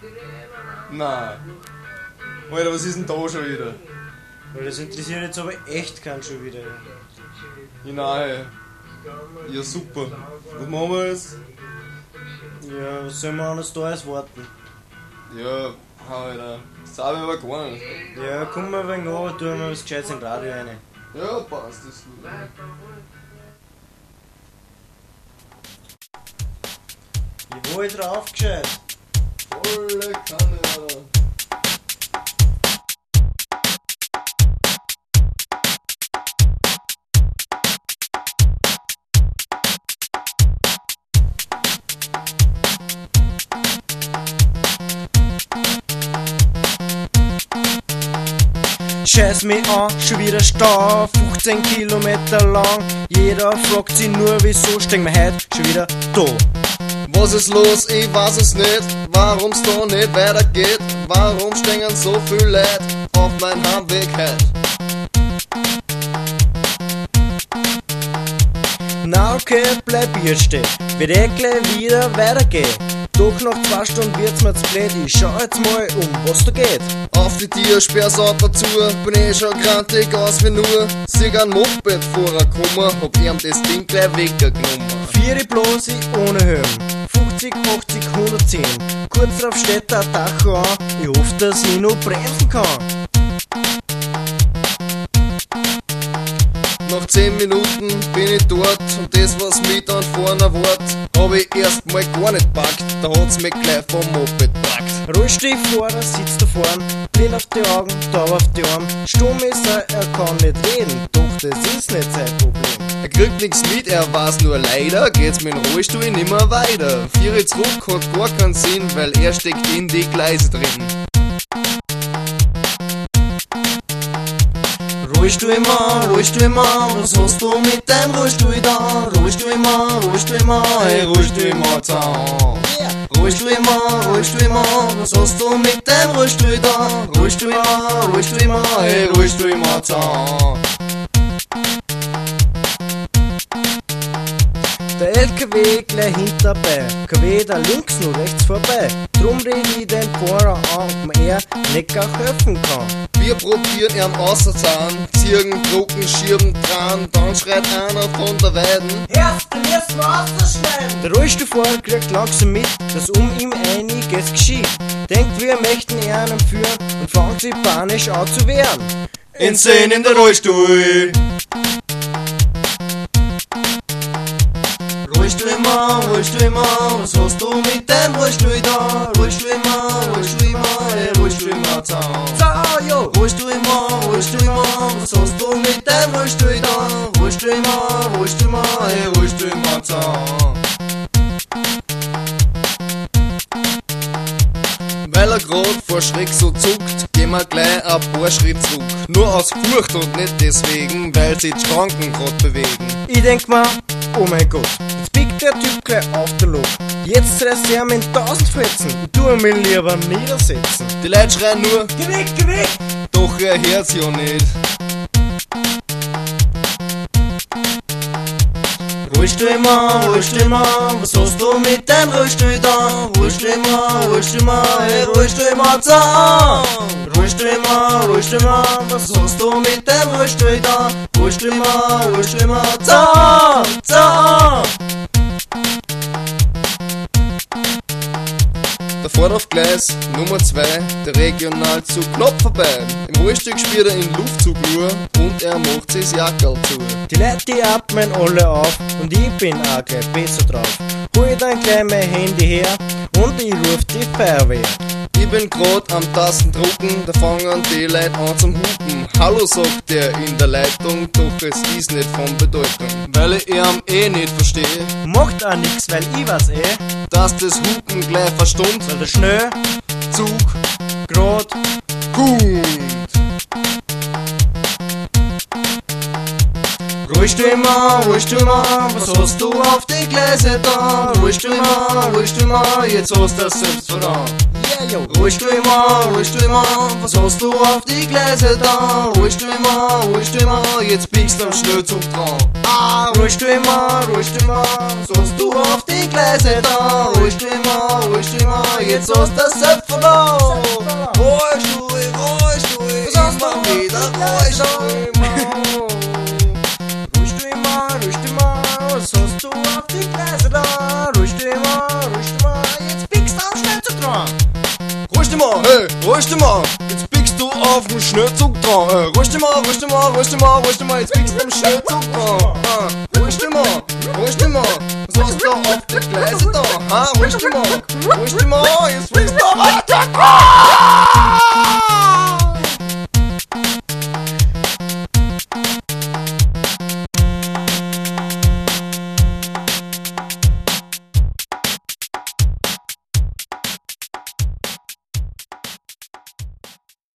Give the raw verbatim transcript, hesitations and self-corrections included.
Nein. Alter, was ist denn da schon wieder? Weil das interessiert jetzt aber echt keinen schon wieder. Ja, nein. Ja, super. Was machen wir jetzt? Ja, was sollen wir anders da als warten? Ja, Alter. Das sagen wir aber gar nicht. Ja, komm mal wegen an, tun wir was Gescheites in Radio rein. Ja, passt, das ist gut. Ich will drauf gescheit. Volle Kanne, Alter. Scheiß mich an, schon wieder Stau, fünfzehn Kilometer lang. Jeder fragt sich nur, wieso stehen wir heute schon wieder da. Was ist los? Ich weiß es nicht. Warum's da nicht weitergeht? Warum stehen so viele Leute auf meinem Heimweg heute? Na okay, bleib jetzt stehen, wird eh gleich wieder weitergehen. Doch nach zwei Stunden wird's mir zu blöd, ich schau jetzt mal um, was da geht. Auf die Tür, sperr's Auto zu, bin eh schon grantig aus wie nur. Sieh ein Mopedfahrer kommen, hab ihm das Ding gleich weggenommen. Vieri bloß ohne Helm, fünfzig, achtzig, hundertzehn. Kurz drauf steht der Tacho an, ich hoffe, dass ich noch bremsen kann. Nach zehn Minuten bin ich dort und das, was mich dann vorne erwartet, hab ich erst mal gar nicht packt. Da hat's mich gleich vom Moped packt. Rollstuhlfahrer sitzt da vorn, blind auf die Augen, taub auf die Arme. Stumm ist er, er kann nicht reden, doch das ist nicht sein Problem. Er kriegt nix mit, er weiß nur leider, geht's mit dem Rollstuhl nimmer weiter. Vier zurück hat gar keinen Sinn, weil er steckt in die Gleise drin. Rollstuhlmann, Rollstuhlmann, was hast du mit deinem Rollstuhl da? Rollstuhlmann, Rollstuhlmann, hey Rollstuhlmann, zahn. Rollstuhlmann, Rollstuhlmann, was hast du mit deinem Rollstuhl da? Rollstuhlmann, Rollstuhlmann, hey Rollstuhlmann, zahn. Der L K W gleich hinterbei, K W da links nur rechts vorbei. Drum red ich den Fahrer an, ob mir er nicht auch helfen kann. Wir probieren ihn auszuzahlen, ziehen, drucken, schieben, dran, dann schreit einer von der Weiden: Erst, den müssen wir auszuschneiden! Der Rollstuhlfahrer kriegt langsam mit, dass um ihm einiges geschieht. Denkt, wir möchten ihn führen und fängt sich panisch an zu wehren. Insane in der Rollstuhl! Rollstuhlmann, Rollstuhlmann, was hast du mit deinem Rollstuhl da? Rollstuhlmann, Rollstuhlmann, hey Rollstuhlmann, zahn. Zahn, jo! Rollstuhlmann, Rollstuhlmann, was hast du mit deinem Rollstuhl da? Rollstuhlmann, Rollstuhlmann, hey Rollstuhlmann, zahn. Weil er grad vor Schreck so zuckt, gehen wir gleich ein paar Schritte zurück. Nur aus Furcht und nicht deswegen, weil sich die Schranken grad bewegen. Ich denk mir, oh mein Gott, jetzt biegt der Typ gleich auf der Luft. Jetzt reißt er mir in tausend Fetzen, ich tu mich lieber niedersetzen. Die Leute schreien nur: Geh weg, geh weg! Doch er hört's ja nicht. Rollstuhlmann, Rollstuhlmann, was hast du mit deinem Rollstuhl da? Rollstuhlmann, Rollstuhlmann, hey Rollstuhlmann, zahn. Rollstuhlmann, Rollstuhlmann, was hast du mit deinem Rollstuhl da? Rollstuhlmann, Rollstuhlmann, zahn, zahn. Da fährt auf Gleis Nummer zwei der Regionalzug knapp vorbei. Im Rollstuhl spielt er in Luftzug nur und er macht sich das Jackerl zu. Die Leute, die atmen alle auf und ich bin auch gleich besser drauf. Hol dann gleich mein Handy her und ich ruf die Feuerwehr. Ich bin grad am Tastendrucken, da fangen die Leute an zum Hupen. Hallo, sagt der in der Leitung, doch es ist nicht von Bedeutung, weil ich ihn eh nicht verstehe. Macht auch nix, weil ich weiß eh, dass das Hupen gleich verstummt, weil der schnell Zug grad gut. Rollstuhlmann, Rollstuhlmann, was hast du auf die Gleise da? Rollstuhlmann, Rollstuhlmann, jetzt hast du das selbst verloren. Yeah, Ruhig du immer, ruhig du immer, was hast du auf die Gleise da? Ruhig du immer, ruhig du immer, jetzt biegst du am Schnellzug dran. Ah, ruhig du immer, ruhig du immer, was hast du auf die Gleise da? Ruhig du immer, ruhig du immer, jetzt hast du das Sepp verloren. Ruhig du, ruhig du, was hast du wieder? Ruhig du immer, ruhig du immer, ruhig du immer, was hast du auf die Gleise da? Ruhig du immer, ruhig du immer, jetzt biegst du am Schnellzug dran. Ruhig dich mal, hey, ruhig dich mal, jetzt biegst du auf den Schnellzug dran. Hey, ruhig dich mal, ruhig dich mal, ruhig dich mal, ruhig dich mal, jetzt biegst du am Schnellzug dran. Ah, ruhig dich mal, ruhig dich mal, was hast du auf die Gleise da? Ah, ruhig dich mal, ruhig dich mal, jetzt biegst du am Schnellzug dran.